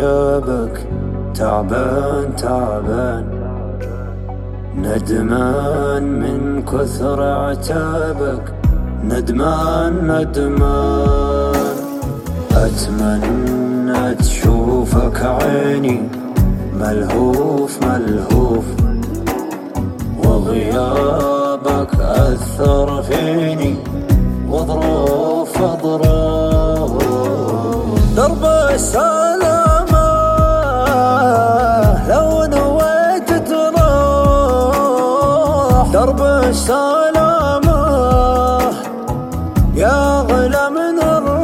غيابك تعبان تعبان، ندمان من كثر عتابك، ندمان ندمان. أتمنى تشوفك عيني ملهوف ملهوف، وغيابك أثر فيني وظروف ظروف. درب السلامة لو نويت تروح، درب السلامة يا غلا من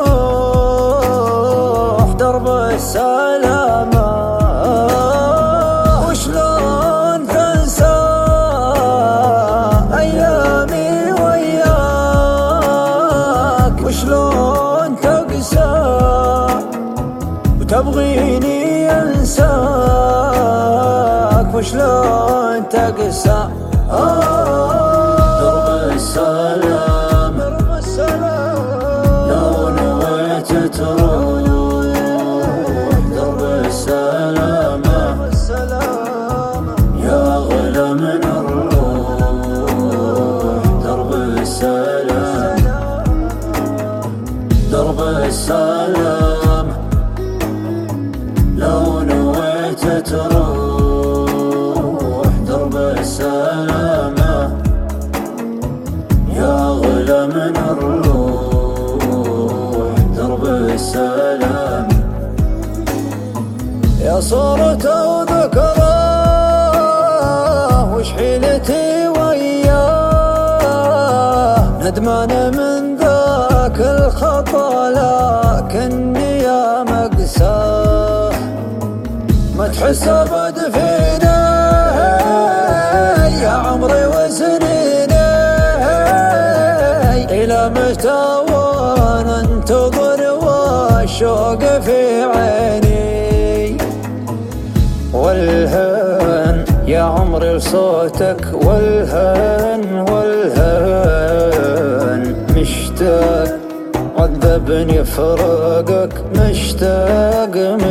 الروح، درب السلامة. وشلون تنسى أيامي وياك، وشلون تقسى وتبغيني أنساك، وشلون تقسى. درب السلام لو نويت تروح، درب السلامة يا غلا من الروح، درب السلام. درب السلام لو نويت تروح، درب السلامة يا غلا من الروح، درب السلام. يا صورة وذكراه وش حيلتي وياه، ندمان من ذاك الخطا لكني يا مقساه. ما تحس ابد فينا يا عمري وسنيني، الى متى وانا انتظر والشوق في عيني. والهان يا عمري لصوتك، والهان والهان. مشتاق عذبني فراقك، مشتاق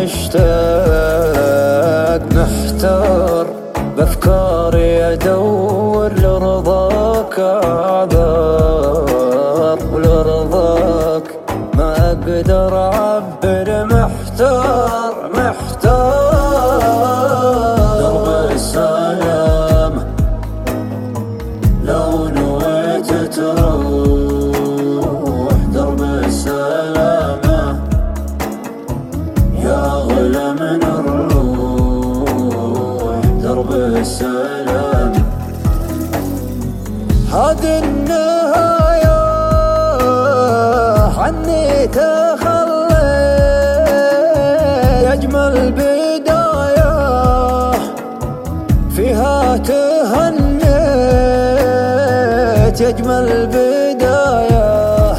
مشتاق. محتار بأفكاري أدور لرضاك أعذار، ولرضاك ما أقدر أعبر. محتار محتار. درب السلام لو نويت تروح، درب السلامة يا غلا من الروح، درب السلام. هذه النهاية عني تخلي، أجمل بداية فيها تهنيت، أجمل بداية.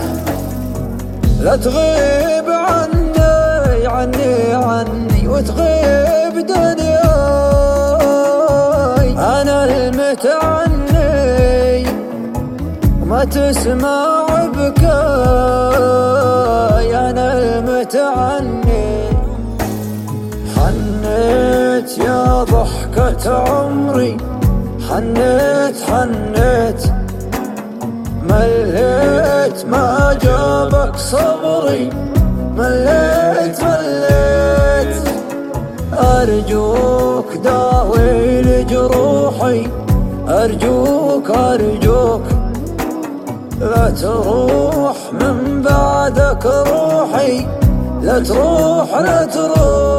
لا تغيب عني عني عني وتغيب دنياي، أنا المتعني وما تسمع بكاي، أنا المتعني. حنيت يا ضحكة عمري، حنيت حنيت. مليت ما جابك صبري، مليت مليت. أرجوك داوي لجروحي، أرجوك أرجوك. لا تروح من بعدك روحي، لا تروح لا تروح.